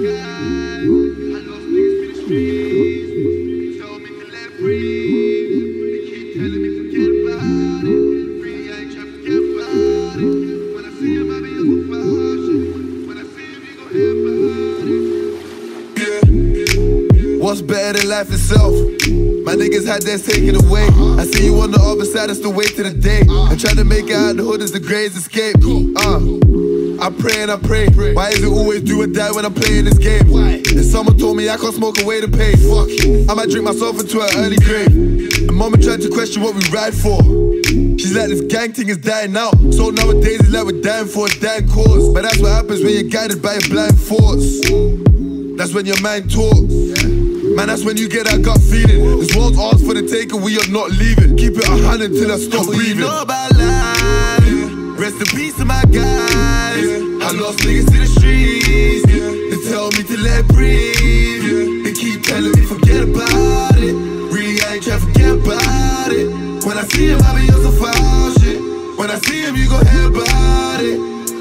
What's better than life itself? My niggas had theirs taken away. I see you on the other side, I still wait to the day. And try to make it out the hood is the greatest escape. I pray and I pray. Why is it always do or die when I'm playing this game? If someone told me I can't smoke away the pain, fuck, I might drink myself into an early grave. And mama tried to question what we ride for. She's like, this gang thing is dying out. So nowadays it's like we're dying for a dying cause. But that's what happens when you're guided by a blind force. That's when your mind talks. Man, that's when you get that gut feeling. This world's ours for the taking, we are not leaving. Keep it 100 till I stop breathing. You know about life. Rest in peace to my guys. I lost niggas to the streets. They tell me to let it breathe. They keep telling me forget about it. Really, I ain't trying to forget about it. When I see him, I be on some foul shit. When I see him, you gon' hear about it.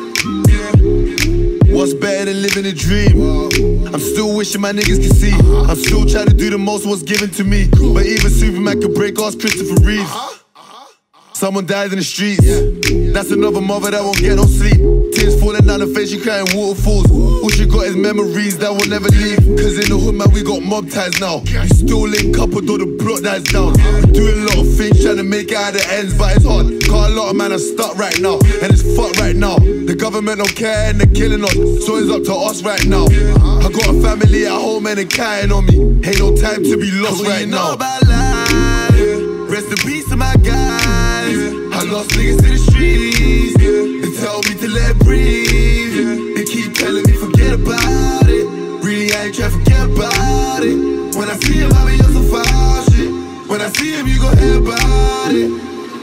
What's better than living a dream? I'm still wishing my niggas could see. I'm still trying to do the most what's given to me. But even Superman could break us, Christopher Reeve. Someone died in the streets. That's another mother that won't get no sleep. Tears falling down her face, she crying waterfalls. All she got is memories that will never leave. Cause in the hood, man, we got mob ties now. We still link up until the block dies down. Doing a lot of things, trying to make it out the ends, but it's hard. Cause a lot of man are stuck right now, and it's fucked right now. The government don't care and they're killing us, so it's up to us right now. I got a family at home and they're counting on me. Ain't no time to be lost right now. Rest in peace to my guys. I lost niggas to the streets. They tell me to let it breathe. They keep telling me forget about it. Really, I ain't trying to forget about it. When I see him, I be on some foul shit. When I see him, you gon' hear about it.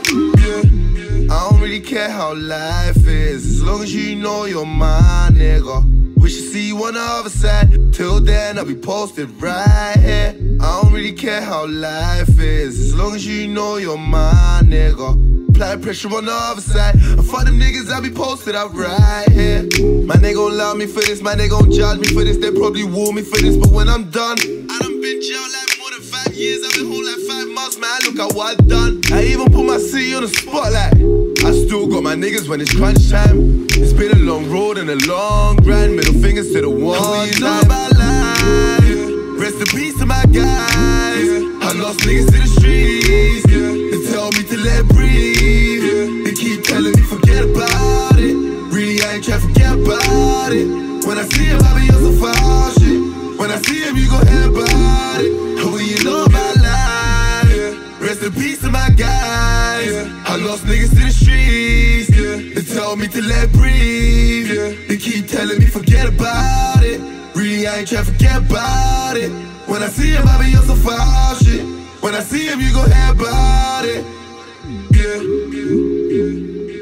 I don't really care how life is, as long as you know you're my nigga. We should see you on the other side. Till then, I'll be posted right here. I don't really care how life is, as long as you know you're my nigga. Apply pressure on the other side. And fuck them niggas, I'll be posted out right here. Man, they gon' love me for this, man, they gon' judge me for this. They probably woo me for this, but when I'm done, I done been jailed like more than 5 years. I've been home like 5 months, man, look at what I've done. I even put my city on the spotlight. I still got my niggas when it's crunch time. It's been a long road and a long grind. Middle fingers to the one you know about life. Rest in peace to my guys. I lost niggas to the streets. They tell me to let it breathe. They keep telling me forget about it. Really, I ain't trying to forget about it. When I see him, I be on some foul shit. When I see him, you gon' hear about it. What you know about life? Rest in peace to my guys. I lost niggas to the streets. They tell me to let it breathe. They keep telling me forget about it. Really, I ain't trying to forget about it. When I see him, I be on some foul shit. When I see him, you gon' hear about it.